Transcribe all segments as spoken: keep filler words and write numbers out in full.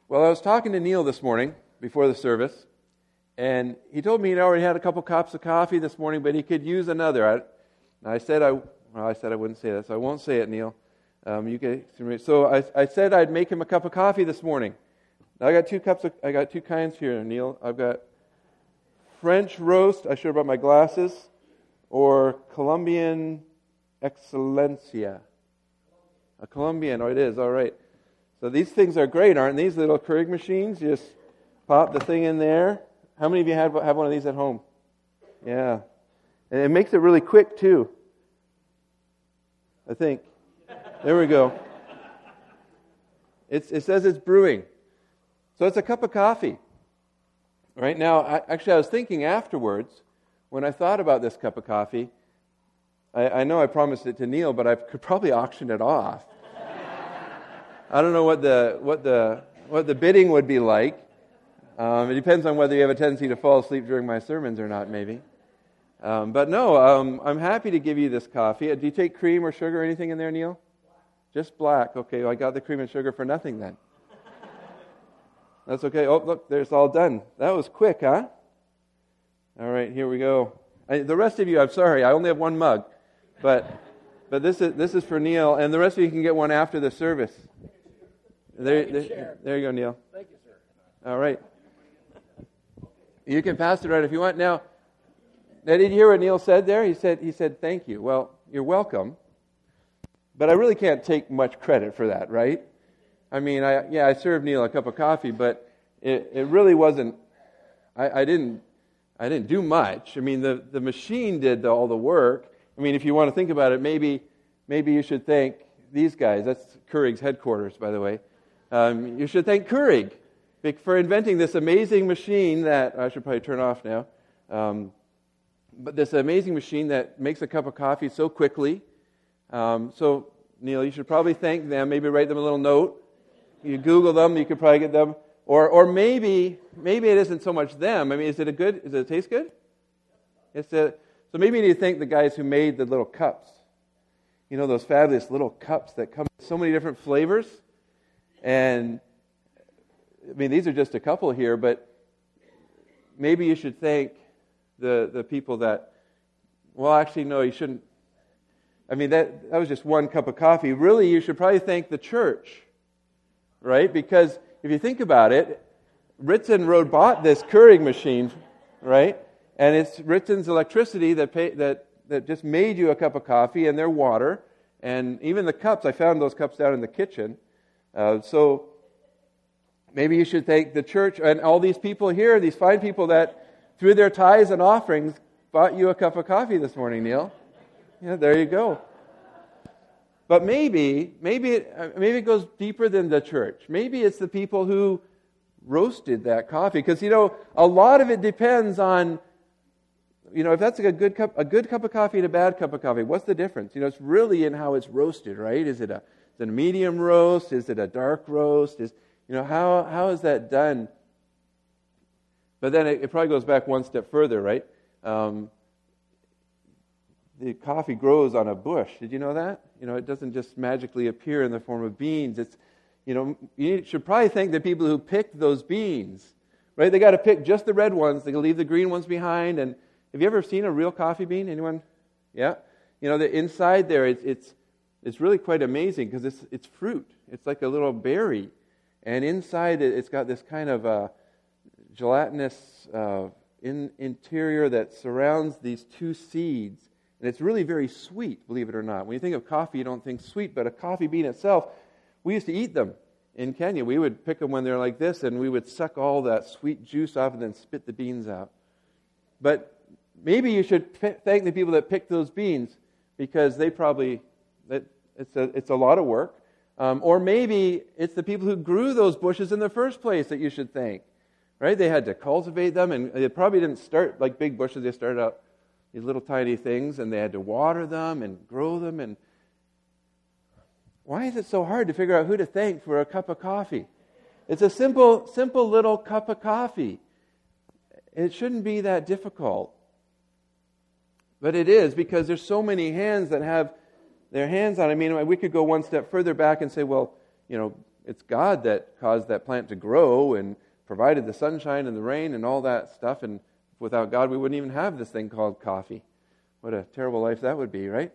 Well, I was talking to Neil this morning before the service, and he told me he'd already had a couple cups of coffee this morning, but he could use another. I, I said I, well, I said I wouldn't say that, so I won't say it, Neil. Um, you can, so I, I said I'd make him a cup of coffee this morning. Now I got two cups. Of, I got two kinds here, Neil. I've got French roast. I should have brought my glasses, or Colombian Excelencia. A Colombian. Oh, it is. All right. So these things are great, aren't these little Keurig machines? You just pop the thing in there. How many of you have have one of these at home? Yeah. And it makes it really quick, too. I think. There we go. It's, it says it's brewing. So it's a cup of coffee. Right now, I, actually, I was thinking afterwards, when I thought about this cup of coffee, I, I know I promised it to Neil, but I could probably auction it off. I don't know what the what the what the bidding would be like. Um, it depends on whether you have a tendency to fall asleep during my sermons or not, maybe. Um, but no, um, I'm happy to give you this coffee. Do you take cream or sugar or anything in there, Neil? Just black. Okay, well, I got the cream and sugar for nothing then. That's okay. Oh, look, there's all done. That was quick, huh? All right, here we go. I, the rest of you, I'm sorry, I only have one mug, but but this is this is for Neil, and the rest of you can get one after the service. There, there, there you go, Neil. Thank you, sir. All right. You can pass it around if you want. Now, now, did you hear what Neil said there? He said, he said, thank you. Well, you're welcome. But I really can't take much credit for that, right? I mean, I yeah, I served Neil a cup of coffee, but it, it really wasn't, I, I didn't I didn't do much. I mean, the, the machine did all the work. I mean, if you want to think about it, maybe maybe you should thank these guys. That's Keurig's headquarters, by the way. Um, you should thank Keurig for inventing this amazing machine that, I should probably turn off now, um, but this amazing machine that makes a cup of coffee so quickly. Um, so, Neil, you should probably thank them, maybe write them a little note. You Google them, you could probably get them. Or or maybe maybe it isn't so much them. I mean, is it a good, does it taste good? It's a, so maybe you need to thank the guys who made the little cups. You know, those fabulous little cups that come in so many different flavors. And, I mean, these are just a couple here, but maybe you should thank the the people that, well, actually, no, you shouldn't. I mean, that, that was just one cup of coffee. Really, you should probably thank the church, right? Because if you think about it, Ritson Road bought this Keurig machine, right? And it's Ritson's electricity that pay, that that just made you a cup of coffee and their water. And even the cups, I found those cups down in the kitchen. Uh, so maybe you should thank the church and all these people here, these fine people that through their tithes and offerings bought you a cup of coffee this morning, Neil. Yeah, there you go. But maybe, maybe it, maybe it goes deeper than the church. Maybe it's the people who roasted that coffee, because you know a lot of it depends on, you know, if that's a good cup, a good cup of coffee and a bad cup of coffee. What's the difference? You know, it's really in how it's roasted, right? Is it a, is it a medium roast? Is it a dark roast? Is you know how how is that done? But then it, it probably goes back one step further, right? Um, The coffee grows on a bush. Did you know that? You know, it doesn't just magically appear in the form of beans. It's, you know, you should probably thank the people who picked those beans, right? They got to pick just the red ones. They leave the green ones behind. And have you ever seen a real coffee bean? Anyone? Yeah. You know, the inside there, it's it's it's really quite amazing because it's it's fruit. It's like a little berry, and inside it, it's got this kind of uh, gelatinous uh, in, interior that surrounds these two seeds. And it's really very sweet, believe it or not. When you think of coffee, you don't think sweet, but a coffee bean itself, we used to eat them in Kenya. We would pick them when they're like this, and we would suck all that sweet juice off and then spit the beans out. But maybe you should p- thank the people that picked those beans, because they probably, that it's a, it's a lot of work. Um, or maybe it's the people who grew those bushes in the first place that you should thank. Right? They had to cultivate them, and they probably didn't start like big bushes. They started out these little tiny things, and they had to water them and grow them. And why is it so hard to figure out who to thank for a cup of coffee? It's a simple, simple little cup of coffee. It shouldn't be that difficult. But it is, because there's so many hands that have their hands on it. I mean, we could go one step further back and say, well, you know, It's God that caused that plant to grow and provided the sunshine and the rain and all that stuff. And without God, we wouldn't even have this thing called coffee. What a terrible life that would be, right?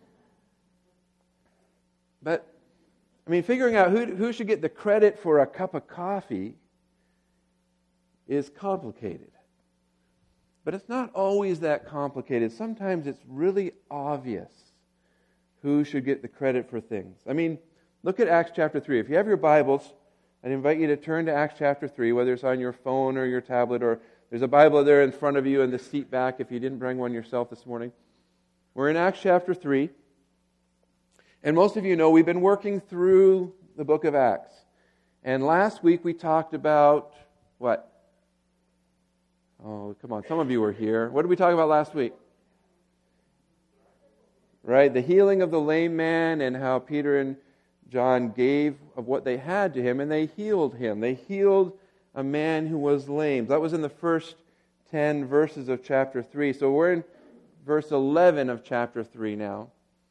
But, I mean, figuring out who, who should get the credit for a cup of coffee is complicated. But it's not always that complicated. Sometimes it's really obvious who should get the credit for things. I mean, look at Acts chapter three. If you have your Bibles, I'd invite you to turn to Acts chapter three, whether it's on your phone or your tablet, or there's a Bible there in front of you in the seat back if you didn't bring one yourself this morning. We're in Acts chapter three. And most of you know we've been working through the book of Acts. And last week we talked about what? Oh, come on. Some of you were here. What did we talk about last week? Right? The healing of the lame man and how Peter and John gave of what they had to him, and they healed him. They healed a man who was lame. That was in the first ten verses of chapter three. So we're in verse eleven of chapter three now.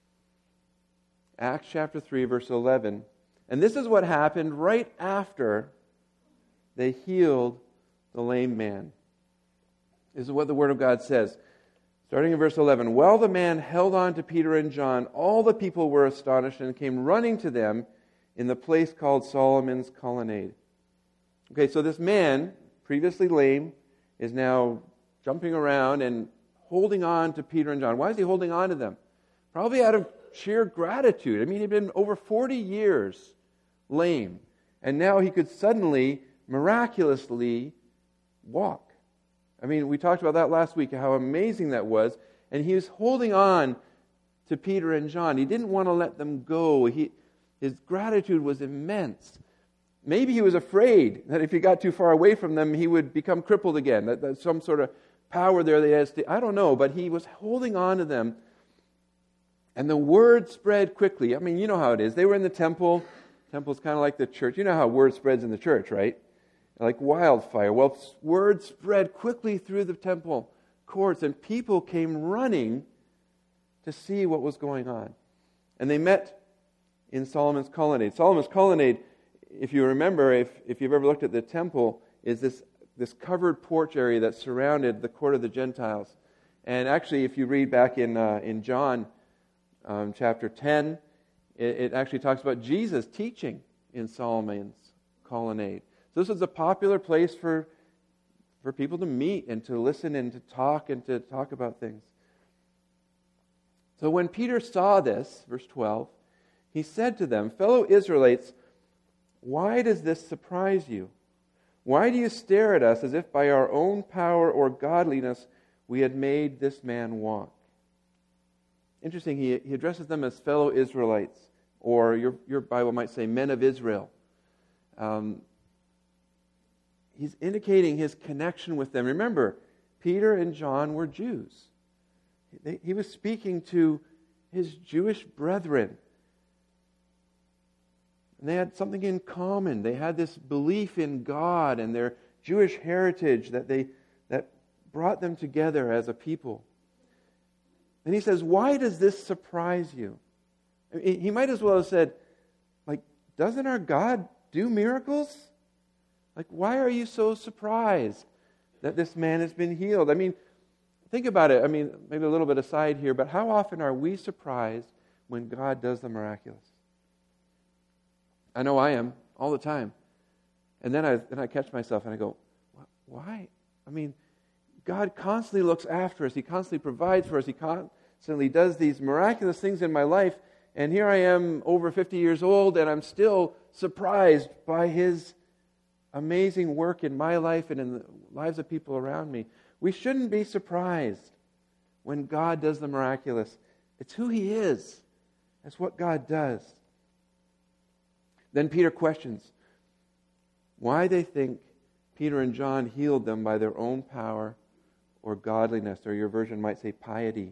Acts chapter three, verse eleven. And this is what happened right after they healed the lame man. This is what the Word of God says. Starting in verse eleven. While the man held on to Peter and John, all the people were astonished and came running to them in the place called Solomon's Colonnade. Okay, so this man, previously lame, is now jumping around and holding on to Peter and John. Why is he holding on to them? Probably out of sheer gratitude. I mean, he'd been over forty years lame, and now he could suddenly, miraculously walk. I mean, we talked about that last week, how amazing that was. And he was holding on to Peter and John. He didn't want to let them go. He, his gratitude was immense. Maybe he was afraid that if he got too far away from them, he would become crippled again. That, that some sort of power there that he has to, I don't know, but he was holding on to them. And the word spread quickly. I mean, you know how it is. They were in the temple. Temple's kind of like the church. You know how word spreads in the church, right? Like wildfire. Well, word spread quickly through the temple courts, and people came running to see what was going on. And they met in Solomon's Colonnade. Solomon's Colonnade, if you remember, if, if you've ever looked at the temple, is this, this covered porch area that surrounded the court of the Gentiles. And actually, if you read back in, uh, in John um, chapter ten, it, it actually talks about Jesus teaching in Solomon's Colonnade. So this was a popular place for, for people to meet and to listen and to talk and to talk about things. So when Peter saw this, verse twelve, he said to them, "Fellow Israelites, why does this surprise you? Why do you stare at us as if by our own power or godliness we had made this man walk?" Interesting, he, he addresses them as fellow Israelites, or your, your Bible might say men of Israel. Um, He's indicating his connection with them. Remember, Peter and John were Jews. He was speaking to his Jewish brethren. And they had something in common. They had this belief in God and their Jewish heritage that they that brought them together as a people. And he says, "Why does this surprise you?" I mean, he might as well have said, like, doesn't our God do miracles? Like, why are you so surprised that this man has been healed? I mean, think about it. I mean, maybe a little bit aside here, but how often are we surprised when God does the miraculous? I know I am, all the time. And then I, then I catch myself and I go, why? I mean, God constantly looks after us. He constantly provides for us. He constantly does these miraculous things in my life. And here I am, over fifty years old, and I'm still surprised by His amazing work in my life and in the lives of people around me. We shouldn't be surprised when God does the miraculous. It's who He is. That's what God does. Then Peter questions why they think Peter and John healed them by their own power or godliness, or your version might say piety.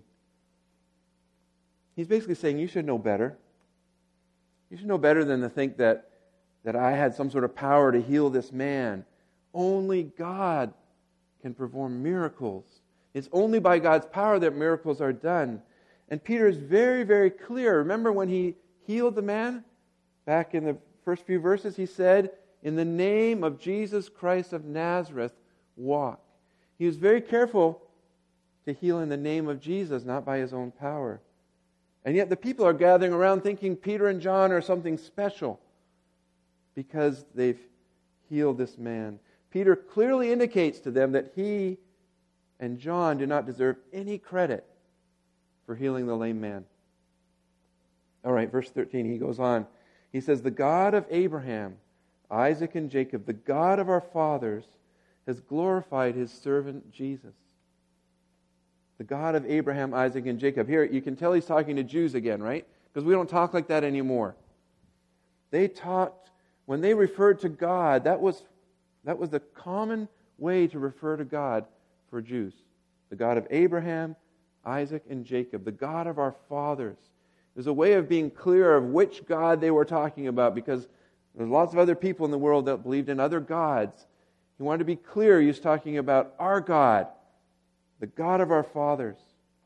He's basically saying you should know better. You should know better than to think that that I had some sort of power to heal this man. Only God can perform miracles. It's only by God's power that miracles are done. And Peter is very, very clear. Remember when he healed the man back in the first few verses, he said, in the name of Jesus Christ of Nazareth, walk. He was very careful to heal in the name of Jesus, not by his own power. And yet the people are gathering around thinking Peter and John are something special because they've healed this man. Peter clearly indicates to them that he and John do not deserve any credit for healing the lame man. All right, verse thirteen, he goes on. He says, the God of Abraham, Isaac, and Jacob, the God of our fathers, has glorified his servant Jesus. The God of Abraham, Isaac, and Jacob. Here, you can tell he's talking to Jews again, right? Because we don't talk like that anymore. They taught, when they referred to God, that was, that was the common way to refer to God for Jews. The God of Abraham, Isaac, and Jacob. The God of our fathers. There's a way of being clear of which God they were talking about, because there's lots of other people in the world that believed in other gods. He wanted to be clear he was talking about our God, the God of our fathers.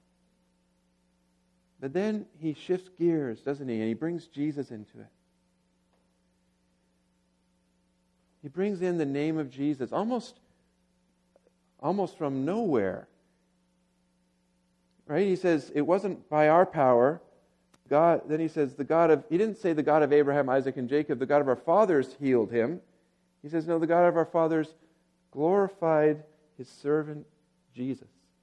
But then he shifts gears, doesn't he? And he brings Jesus into it. He brings in the name of Jesus, almost, almost from nowhere. Right? He says, it wasn't by our power. God, then he says, the God of, he didn't say the God of Abraham, Isaac, and Jacob, the God of our fathers healed him. He says, no, the God of our fathers glorified his servant Jesus.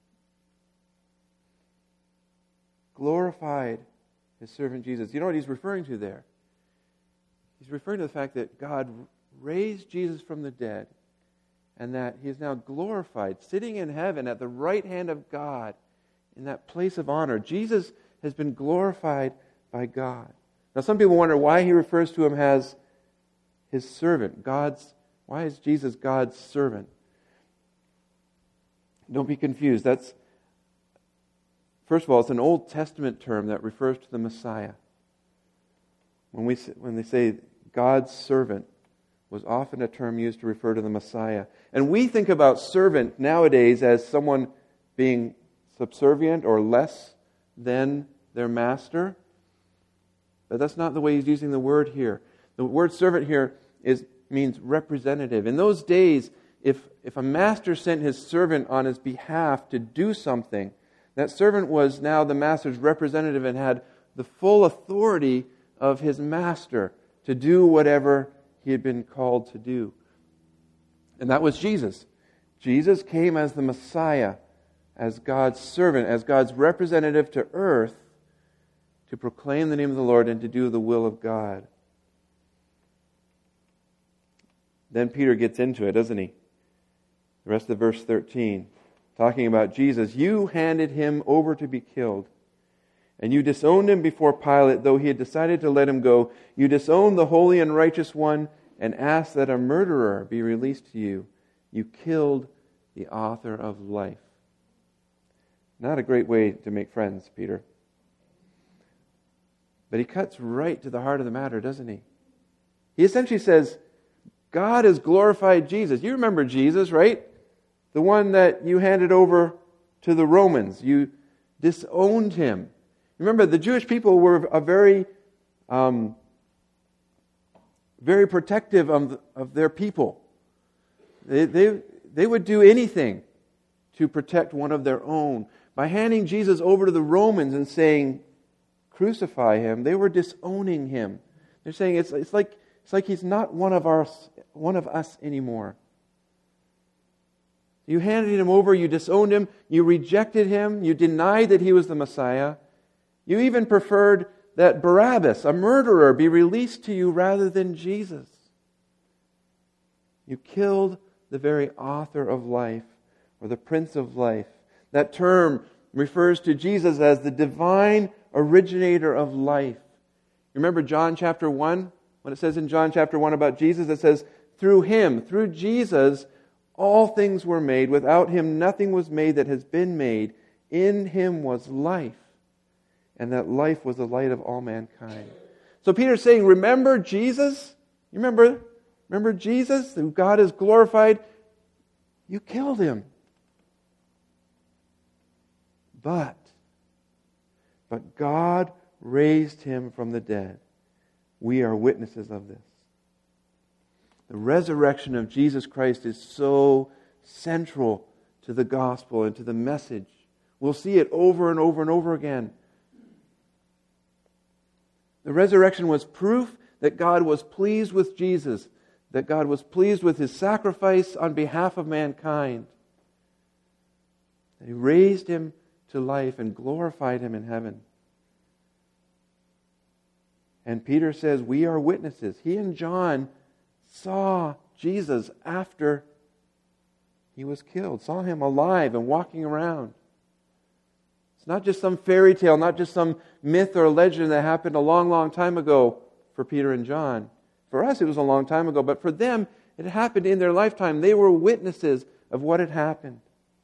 Glorified his servant Jesus. You know what he's referring to there? He's referring to the fact that God raised Jesus from the dead and that he is now glorified, sitting in heaven at the right hand of God in that place of honor. Jesus has been glorified by God. Now some people wonder why he refers to him as his servant. God's, why is Jesus God's servant? Don't be confused. That's, first of all, it's an Old Testament term that refers to the Messiah. When we when they say God's servant, was often a term used to refer to the Messiah. And we think about servant nowadays as someone being subservient or less than their master. But that's not the way he's using the word here. The word servant here is means representative. In those days, if, if a master sent his servant on his behalf to do something, that servant was now the master's representative and had the full authority of his master to do whatever he had been called to do. And that was Jesus. Jesus came as the Messiah, as God's servant, as God's representative to earth, to proclaim the name of the Lord and to do the will of God. Then Peter gets into it, doesn't he? The rest of verse thirteen, talking about Jesus. You handed him over to be killed, and you disowned him before Pilate, though he had decided to let him go. You disowned the holy and righteous one and asked that a murderer be released to you. You killed the author of life. Not a great way to make friends, Peter. But he cuts right to the heart of the matter, doesn't he? He essentially says, God has glorified Jesus. You remember Jesus, right? The one that you handed over to the Romans. You disowned him. Remember, the Jewish people were a very, um, very protective of, the, of their people. They, they, they would do anything to protect one of their own. By handing Jesus over to the Romans and saying, crucify him, they were disowning him. They're saying it's, it's like it's like he's not one of us, one of us anymore. You handed him over, you disowned him, you rejected him, you denied that he was the Messiah. You even preferred that Barabbas, a murderer, be released to you rather than Jesus. You killed the very author of life, or the Prince of Life. That term refers to Jesus as the divine originator of life. You remember John chapter one? When it says in John chapter one about Jesus, it says, through him, through Jesus, all things were made. Without him, nothing was made that has been made. In him was life, and that life was the light of all mankind. So Peter's saying, remember Jesus? You remember, remember Jesus, who God has glorified? You killed him. But, but God raised him from the dead. We are witnesses of this. The resurrection of Jesus Christ is so central to the gospel and to the message. We'll see it over and over and over again. The resurrection was proof that God was pleased with Jesus, that God was pleased with His sacrifice on behalf of mankind. That He raised Him to life and glorified Him in heaven. And Peter says, we are witnesses. He and John saw Jesus after He was killed, saw Him alive and walking around. It's not just some fairy tale, not just some myth or legend that happened a long, long time ago for Peter and John. For us, it was a long time ago, but for them, it happened in their lifetime. They were witnesses of what had happened.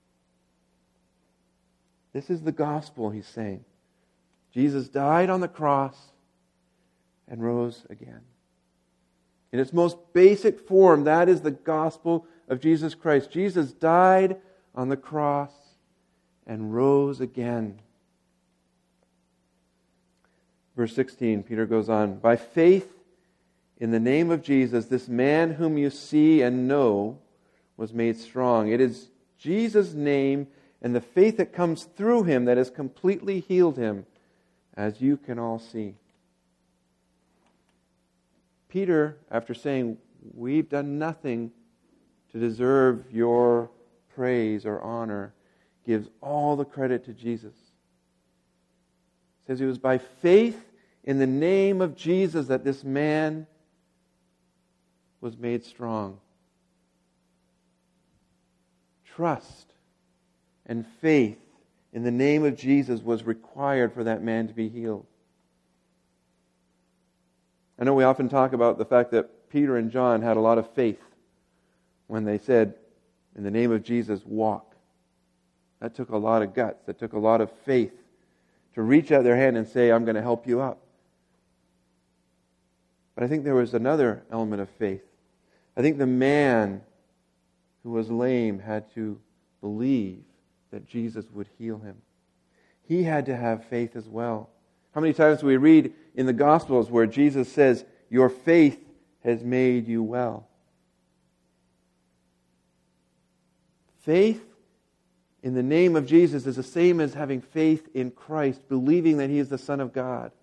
This is the gospel, he's saying. Jesus died on the cross and rose again. In its most basic form, that is the gospel of Jesus Christ. Jesus died on the cross and rose again. Verse sixteen, Peter goes on, by faith in the name of Jesus, this man whom you see and know was made strong. It is Jesus' name and the faith that comes through Him that has completely healed him, as you can all see. Peter, after saying, we've done nothing to deserve your praise or honor, gives all the credit to Jesus. He says it was by faith in the name of Jesus that this man was made strong. Trust and faith in the name of Jesus was required for that man to be healed. I know we often talk about the fact that Peter and John had a lot of faith when they said, in the name of Jesus, walk. That took a lot of guts. That took a lot of faith to reach out their hand and say, I'm going to help you up. But I think there was another element of faith. I think the man who was lame had to believe that Jesus would heal him. He had to have faith as well. How many times do we read in the Gospels where Jesus says, your faith has made you well? Faith in the name of Jesus is the same as having faith in Christ, believing that He is the Son of God.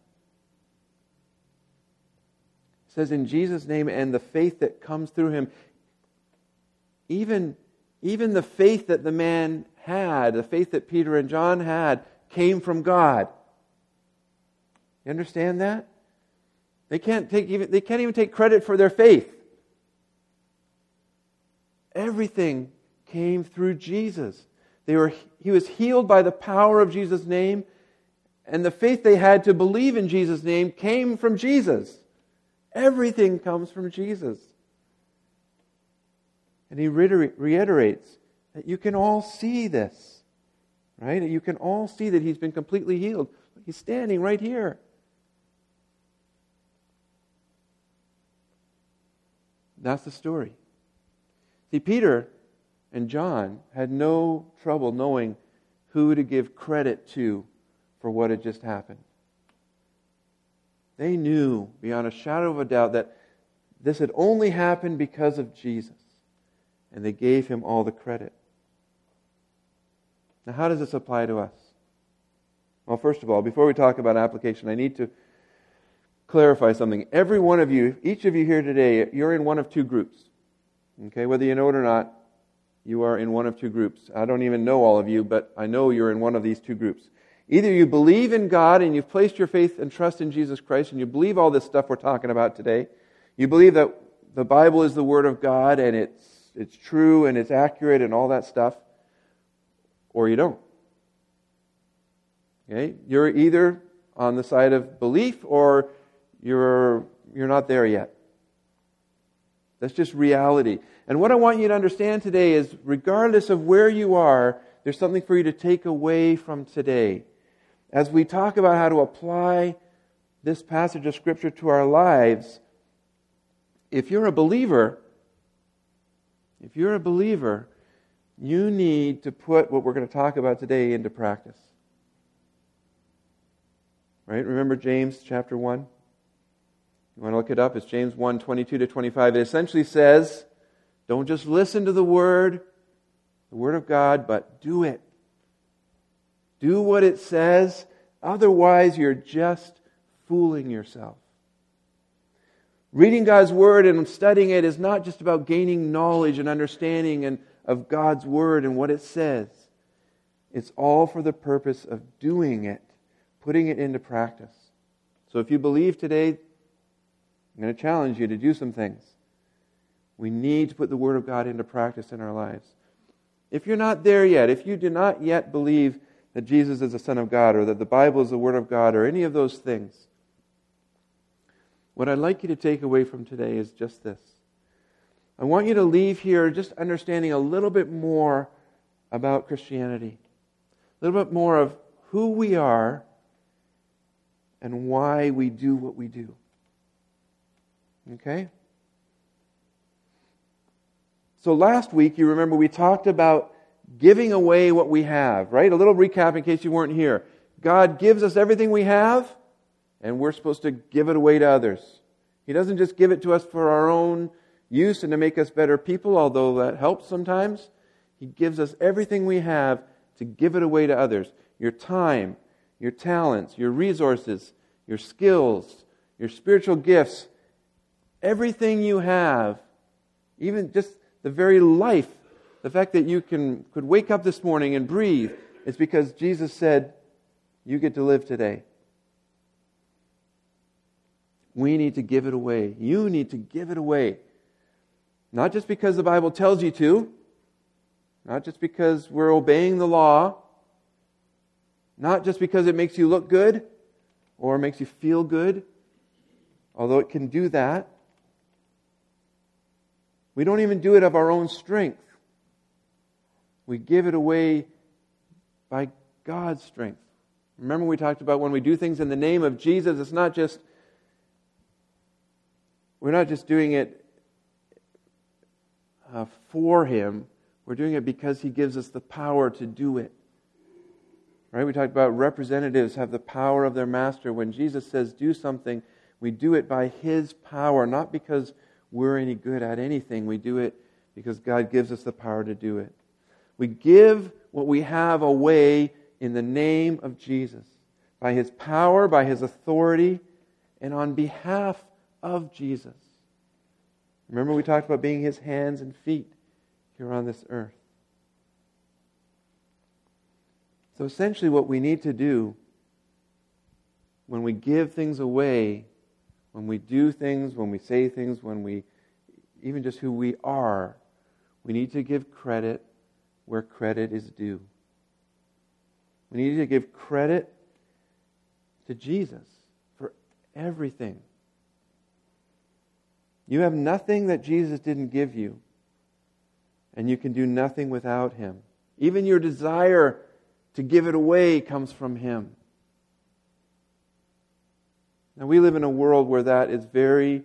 It says in Jesus' name and the faith that comes through Him. Even, even the faith that the man had, the faith that Peter and John had, came from God. You understand that? They can't take even they can't even take credit for their faith. Everything came through Jesus. They were he was healed by the power of Jesus' name, and the faith they had to believe in Jesus' name came from Jesus. Everything comes from Jesus. And he reiterates that you can all see this, right? You can all see that he's been completely healed. He's standing right here. That's the story. See, Peter and John had no trouble knowing who to give credit to for what had just happened. They knew beyond a shadow of a doubt that this had only happened because of Jesus. And they gave Him all the credit. Now, how does this apply to us? Well, first of all, before we talk about application, I need to clarify something. Every one of you, each of you here today, you're in one of two groups. Okay, whether you know it or not, you are in one of two groups. I don't even know all of you, but I know you're in one of these two groups. Either you believe in God and you've placed your faith and trust in Jesus Christ and you believe all this stuff we're talking about today. You believe that the Bible is the Word of God and it's it's true and it's accurate and all that stuff, or you don't. Okay? You're either on the side of belief or you're you're not there yet. That's just reality. And what I want you to understand today is, regardless of where you are, there's something for you to take away from today. As we talk about how to apply this passage of Scripture to our lives, if you're a believer, if you're a believer, you need to put what we're going to talk about today into practice. Right? Remember James chapter one? You want to look it up? It's James one, twenty-two to twenty-five. It essentially says, don't just listen to the Word, the Word of God, but do it. Do what it says. Otherwise, you're just fooling yourself. Reading God's Word and studying it is not just about gaining knowledge and understanding and of God's Word and what it says. It's all for the purpose of doing it, putting it into practice. So if you believe today, I'm going to challenge you to do some things. We need to put the Word of God into practice in our lives. If you're not there yet, if you do not yet believe that Jesus is the Son of God or that the Bible is the Word of God or any of those things, what I'd like you to take away from today is just this. I want you to leave here just understanding a little bit more about Christianity. A little bit more of who we are and why we do what we do. Okay? So last week, you remember we talked about giving away what we have, right? A little recap in case you weren't here. God gives us everything we have, and we're supposed to give it away to others. He doesn't just give it to us for our own use and to make us better people, although that helps sometimes. He gives us everything we have to give it away to others. Your time, your talents, your resources, your skills, your spiritual gifts, everything you have, even just the very life, the fact that you can could wake up this morning and breathe, is because Jesus said, you get to live today. We need to give it away. You need to give it away. Not just because the Bible tells you to, not just because we're obeying the law, not just because it makes you look good or makes you feel good, although it can do that. We don't even do it of our own strength. We give it away by God's strength. Remember we talked about when we do things in the name of Jesus, it's not just, we're not just doing it uh, for Him. We're doing it because He gives us the power to do it. Right? We talked about representatives have the power of their master. When Jesus says do something, we do it by His power, not because we're any good at anything. We do it because God gives us the power to do it. We give what we have away in the name of Jesus, by His power, by His authority, and on behalf of Jesus. Remember we talked about being His hands and feet here on this earth. So essentially what we need to do when we give things away, when we do things, when we say things, when we, even just who we are, we need to give credit where credit is due. We need to give credit to Jesus for everything. You have nothing that Jesus didn't give you, and you can do nothing without Him. Even your desire to give it away comes from Him. Now, we live in a world where that is very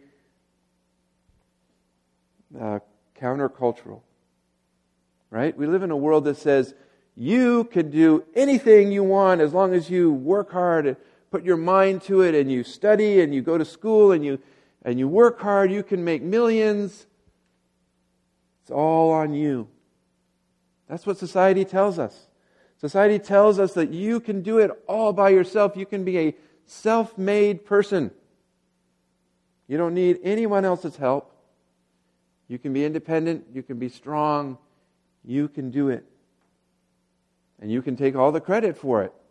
uh, countercultural. Right? We live in a world that says, you can do anything you want as long as you work hard and put your mind to it and you study and you go to school and you and you work hard, you can make millions. It's all on you. That's what society tells us. Society tells us that you can do it all by yourself. You can be a self-made person. You don't need anyone else's help. You can be independent. You can be strong. You can do it. And you can take all the credit for it.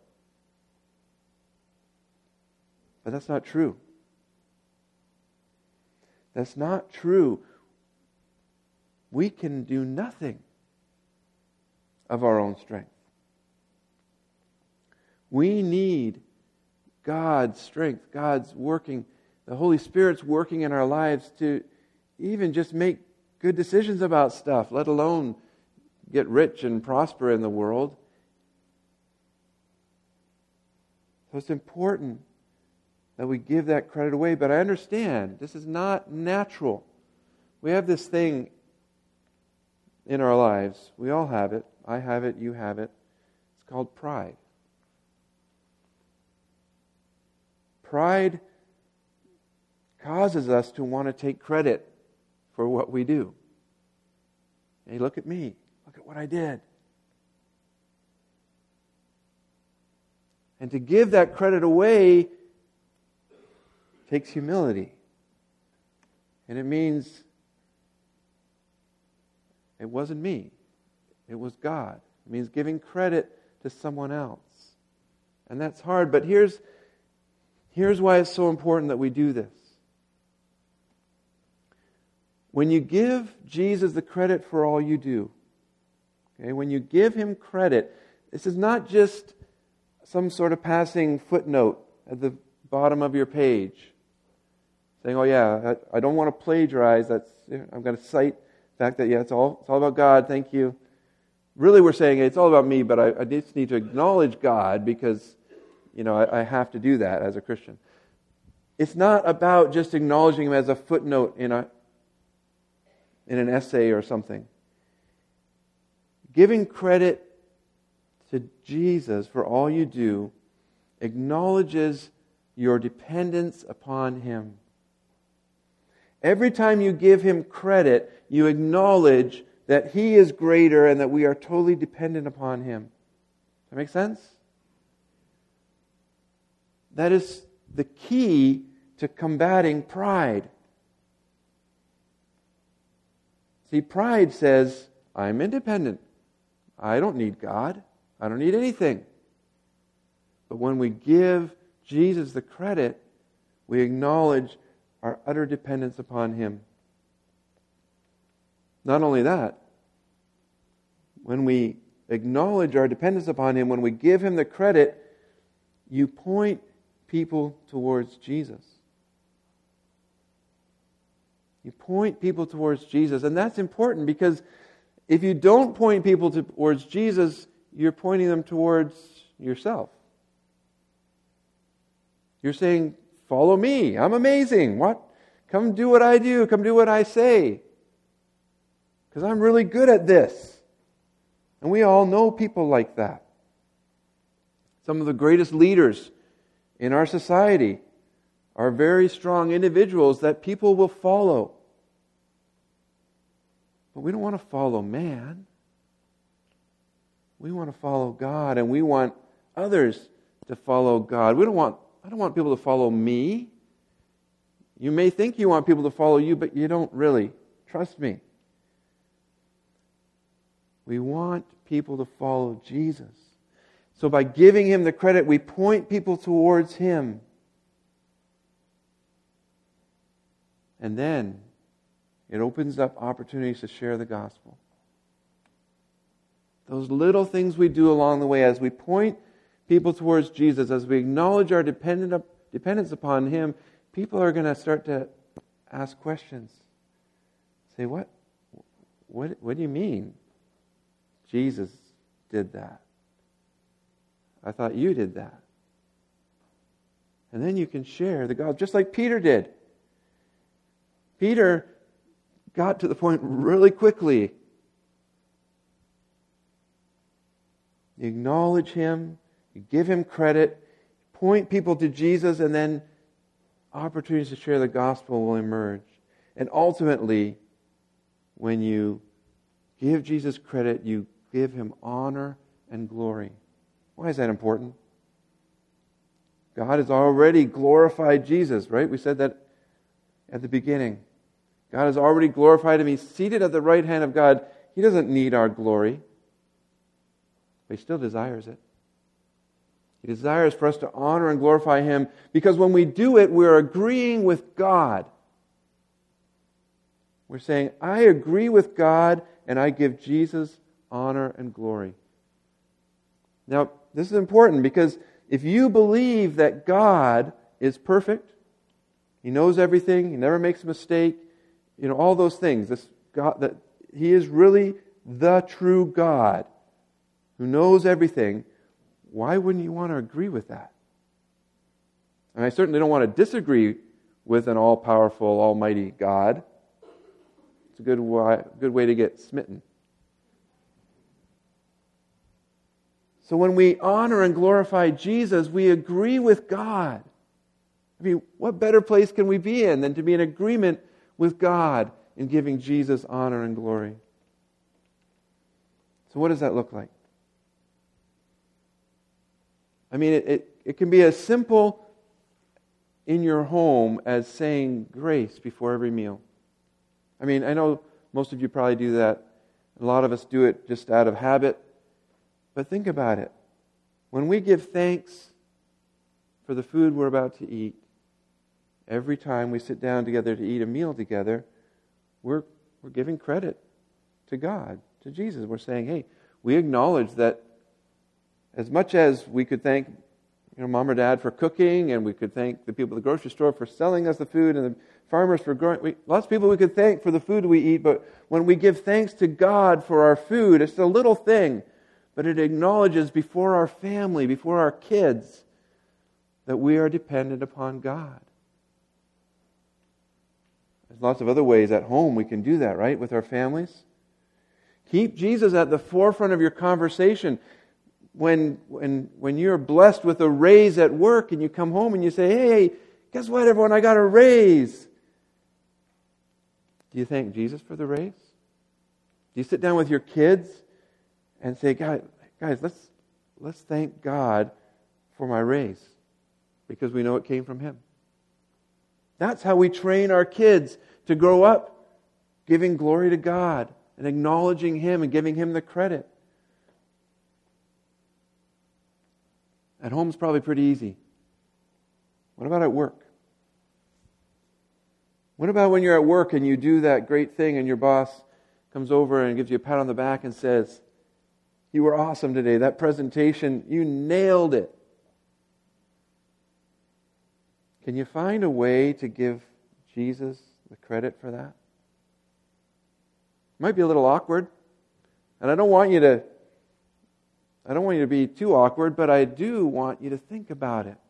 But that's not true. That's not true. We can do nothing of our own strength. We need God's strength, God's working, the Holy Spirit's working in our lives to even just make good decisions about stuff, let alone get rich and prosper in the world. So it's important that we give that credit away. But I understand this is not natural. We have this thing in our lives. We all have it. I have it. You have it. It's called pride. Pride causes us to want to take credit for what we do. Hey, look at me. Look at what I did. And to give that credit away takes humility. And it means it wasn't me. It was God. It means giving credit to someone else. And that's hard, but here's, here's why it's so important that we do this. When you give Jesus the credit for all you do, okay, when you give Him credit, this is not just some sort of passing footnote at the bottom of your page saying, oh yeah, I, I don't want to plagiarize, that's, I'm going to cite the fact that, yeah, it's all, it's all about God, thank you. Really we're saying it's all about me, but I, I just need to acknowledge God because, you know, I, I have to do that as a Christian. It's not about just acknowledging Him as a footnote in a in an essay or something. Giving credit to Jesus for all you do acknowledges your dependence upon Him. Every time you give Him credit, you acknowledge that He is greater and that we are totally dependent upon Him. Does that make sense? That is the key to combating pride. See, pride says, I'm independent. I don't need God. I don't need anything. But when we give Jesus the credit, we acknowledge our utter dependence upon Him. Not only that, when we acknowledge our dependence upon Him, when we give Him the credit, you point people towards Jesus. You point people towards Jesus. And that's important because if you don't point people towards Jesus, you're pointing them towards yourself. You're saying, follow me. I'm amazing. What? Come do what I do. Come do what I say. Because I'm really good at this. And we all know people like that. Some of the greatest leaders in our society are very strong individuals that people will follow. But we don't want to follow man. We want to follow God, and we want others to follow God. We don't want I don't want people to follow me. You may think you want people to follow you, but you don't really. Trust me. We want people to follow Jesus. So by giving Him the credit, we point people towards Him. And then it opens up opportunities to share the gospel. Those little things we do along the way as we point people towards Jesus, as we acknowledge our dependent, dependence upon Him, people are going to start to ask questions. Say, what? What, what do you mean Jesus did that? I thought you did that. And then you can share the gospel, just like Peter did. Peter got to the point really quickly. You acknowledge Him, you give Him credit, point people to Jesus, and then opportunities to share the gospel will emerge. And ultimately, when you give Jesus credit, you give Him honor and glory. Why is that important? God has already glorified Jesus, right? We said that at the beginning. God has already glorified Him. He's seated at the right hand of God. He doesn't need our glory, but He still desires it. He desires for us to honor and glorify Him because when we do it, we're agreeing with God. We're saying, I agree with God and I give Jesus honor and glory. Now, this is important because if you believe that God is perfect, He knows everything, He never makes a mistake, you know, all those things, this God, that He is really the true God who knows everything, why wouldn't you want to agree with that? And I certainly don't want to disagree with an all-powerful, almighty God. It's a good way, good way to get smitten. So when we honor and glorify Jesus, we agree with God. I mean, what better place can we be in than to be in agreement with God in giving Jesus honor and glory? So what does that look like? I mean, it, it, it can be as simple in your home as saying grace before every meal. I mean, I know most of you probably do that. A lot of us do it just out of habit. But think about it. When we give thanks for the food we're about to eat, every time we sit down together to eat a meal together, we're, we're giving credit to God, to Jesus. We're saying, hey, we acknowledge that as much as we could thank you know, Mom or Dad for cooking, and we could thank the people at the grocery store for selling us the food, and the farmers for growing, we, lots of people we could thank for the food we eat, but when we give thanks to God for our food, it's a little thing, but it acknowledges before our family, before our kids, that we are dependent upon God. There's lots of other ways at home we can do that, right, with our families. Keep Jesus at the forefront of your conversation. When, when, when you're blessed with a raise at work and you come home and you say, hey, guess what, everyone, I got a raise. Do you thank Jesus for the raise? Do you sit down with your kids and say, guys, guys let's, let's thank God for my raise because we know it came from Him? That's how we train our kids to grow up giving glory to God and acknowledging Him and giving Him the credit. At home is probably pretty easy. What about at work? What about when you're at work and you do that great thing and your boss comes over and gives you a pat on the back and says, you were awesome today. That presentation, you nailed it. Can you find a way to give Jesus the credit for that? It might be a little awkward. And I don't want you to I don't want you to be too awkward, but I do want you to think about it.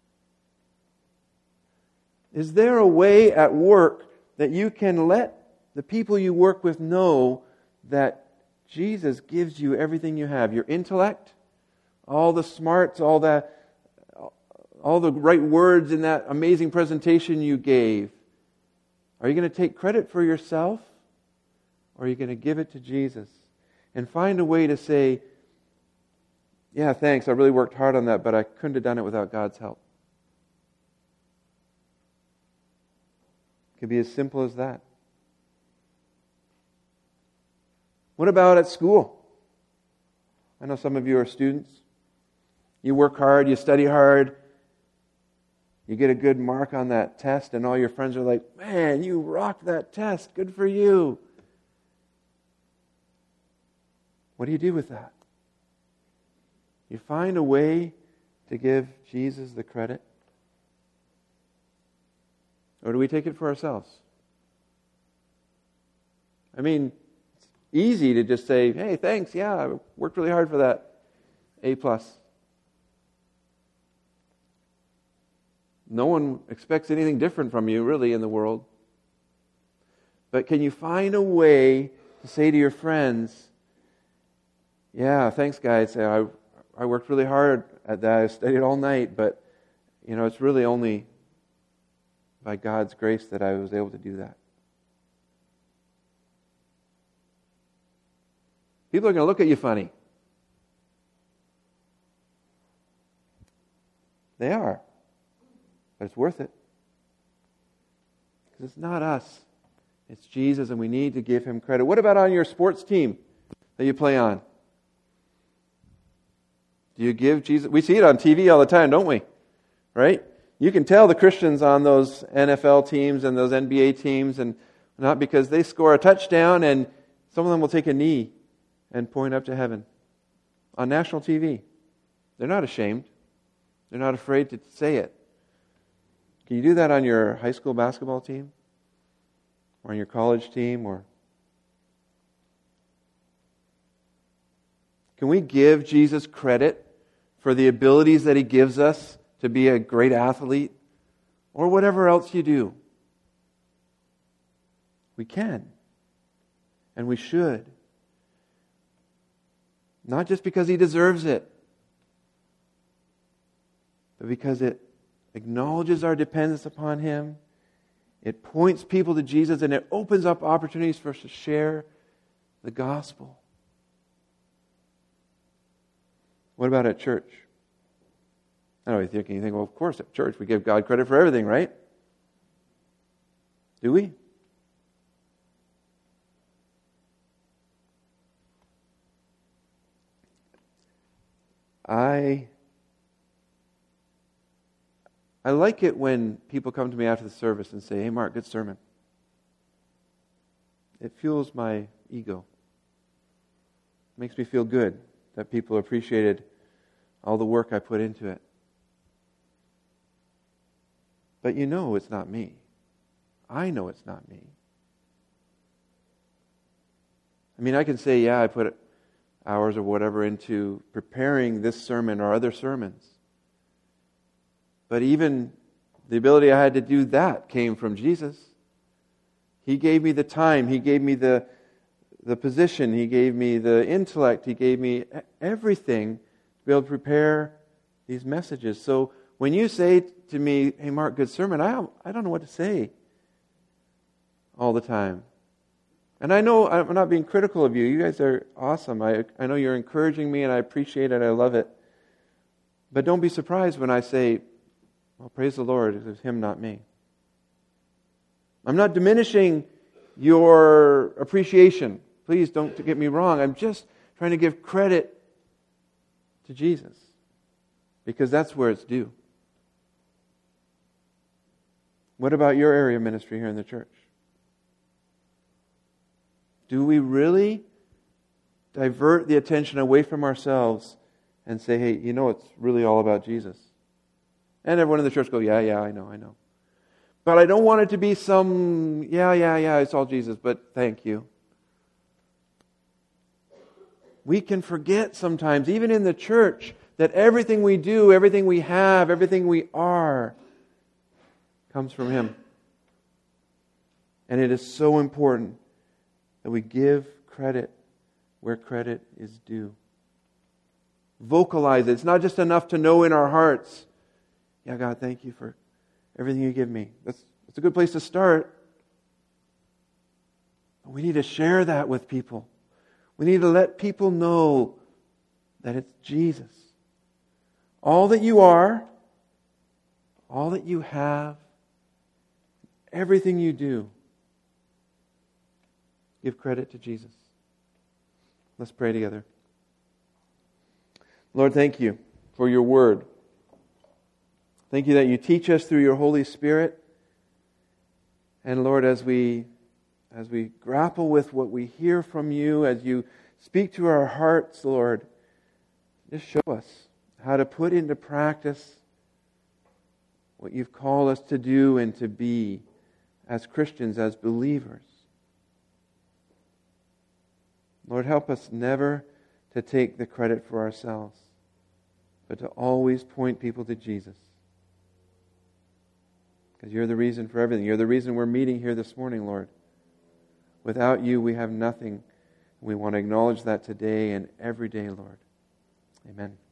Is there a way at work that you can let the people you work with know that Jesus gives you everything you have? Your intellect, all the smarts, all the, all the right words in that amazing presentation you gave. Are you going to take credit for yourself? Or are you going to give it to Jesus? And find a way to say, yeah, thanks, I really worked hard on that, but I couldn't have done it without God's help. It could be as simple as that. What about at school? I know some of you are students. You work hard, you study hard, you get a good mark on that test, and all your friends are like, man, you rocked that test, good for you. What do you do with that? You find a way to give Jesus the credit? Or do we take it for ourselves? I mean, it's easy to just say, hey, thanks, yeah, I worked really hard for that A plus. No one expects anything different from you, really, in the world. But can you find a way to say to your friends, yeah, thanks, guys, I I worked really hard at that. I studied all night, but you know, it's really only by God's grace that I was able to do that. People are going to look at you funny. They are. But it's worth it. Because it's not us. It's Jesus, and we need to give Him credit. What about on your sports team that you play on? Do you give Jesus... We see it on T V all the time, don't we? Right? You can tell the Christians on those N F L teams and those N B A teams, and not because they score a touchdown and some of them will take a knee and point up to heaven on national T V. They're not ashamed. They're not afraid to say it. Can you do that on your high school basketball team? Or on your college team? Or can we give Jesus credit for the abilities that He gives us to be a great athlete? Or whatever else you do? We can. And we should. Not just because He deserves it, but because it acknowledges our dependence upon Him. It points people to Jesus, and it opens up opportunities for us to share the gospel. What about at church? I know you're thinking, you think, well, of course, at church we give God credit for everything, right? Do we? I I like it when people come to me after the service and say, hey, Mark, good sermon. It fuels my ego. It makes me feel good that people appreciated all the work I put into it. But you know it's not me. I know it's not me. I mean, I can say, yeah, I put hours or whatever into preparing this sermon or other sermons. But even the ability I had to do that came from Jesus. He gave me the time. He gave me the, the position. He gave me the intellect. He gave me everything to be able to prepare these messages. So when you say to me, hey, Mark, good sermon, I, I don't know what to say all the time. And I know I'm not being critical of you. You guys are awesome. I, I know you're encouraging me, and I appreciate it. I love it. But don't be surprised when I say, well, praise the Lord, it was Him, not me. I'm not diminishing your appreciation. Please don't get me wrong. I'm just trying to give credit to Jesus, because that's where it's due. What about your area of ministry here in the church? Do we really divert the attention away from ourselves and say, hey, you know, it's really all about Jesus? And everyone in the church go, yeah, yeah, I know, I know. But I don't want it to be some, yeah, yeah, yeah, it's all Jesus, but thank you. We can forget sometimes, even in the church, that everything we do, everything we have, everything we are, comes from Him. And it is so important that we give credit where credit is due. Vocalize it. It's not just enough to know in our hearts, yeah, God, thank you for everything you give me. That's, that's a good place to start. But we need to share that with people. We need to let people know that it's Jesus. All that you are, all that you have, everything you do, give credit to Jesus. Let's pray together. Lord, thank you for your word. Thank you that you teach us through your Holy Spirit. And Lord, as we as we grapple with what we hear from you, as you speak to our hearts, Lord, just show us how to put into practice what you've called us to do and to be as Christians, as believers. Lord, help us never to take the credit for ourselves, but to always point people to Jesus. Because you're the reason for everything. You're the reason we're meeting here this morning, Lord. Without you, we have nothing. We want to acknowledge that today and every day, Lord. Amen.